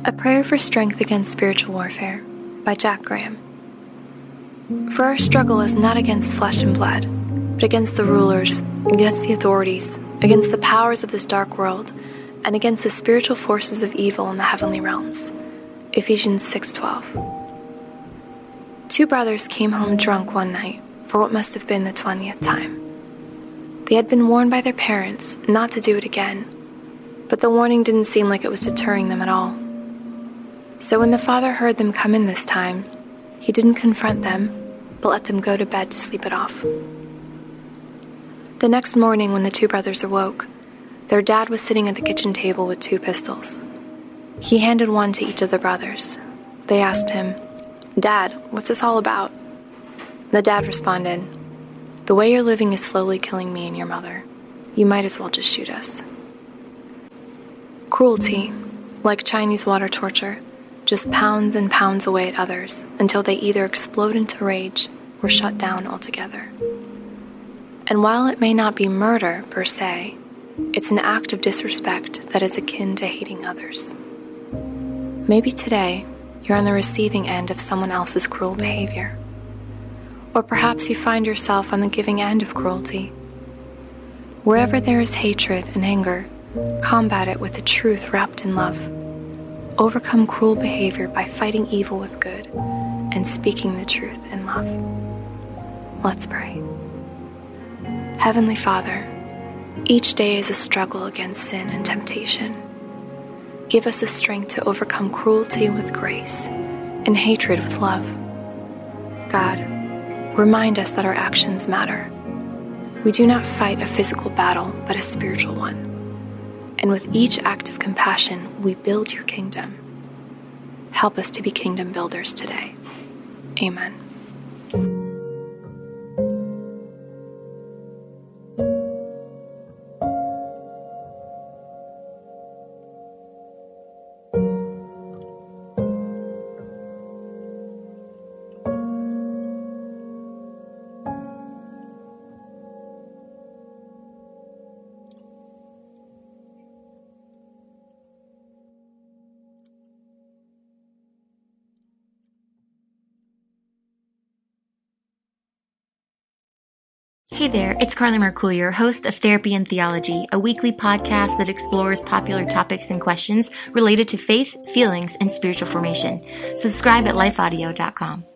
A Prayer for Strength Against Spiritual Warfare by Jack Graham. For our struggle is not against flesh and blood, but against the rulers, against the authorities, against the powers of this dark world, and against the spiritual forces of evil in the heavenly realms. Ephesians 6:12. Two brothers came home drunk one night for what must have been the 20th time. They had been warned by their parents not to do it again, but the warning didn't seem like it was deterring them at all. So when the father heard them come in this time, he didn't confront them, but let them go to bed to sleep it off. The next morning when the two brothers awoke, their dad was sitting at the kitchen table with two pistols. He handed one to each of the brothers. They asked him, "Dad, what's this all about?" The dad responded, "The way you're living is slowly killing me and your mother. You might as well just shoot us." Cruelty, like Chinese water torture, just pounds and pounds away at others until they either explode into rage or shut down altogether. And while it may not be murder per se, it's an act of disrespect that is akin to hating others. Maybe today you're on the receiving end of someone else's cruel behavior. Or perhaps you find yourself on the giving end of cruelty. Wherever there is hatred and anger, combat it with the truth wrapped in love. Overcome cruel behavior by fighting evil with good and speaking the truth in love. Let's pray. Heavenly Father, each day is a struggle against sin and temptation. Give us the strength to overcome cruelty with grace and hatred with love. God, remind us that our actions matter. We do not fight a physical battle, but a spiritual one. And with each act of compassion, we build your kingdom. Help us to be kingdom builders today. Amen. Hey there, it's Carly Mercourier, host of Therapy and Theology, a weekly podcast that explores popular topics and questions related to faith, feelings, and spiritual formation. Subscribe at lifeaudio.com.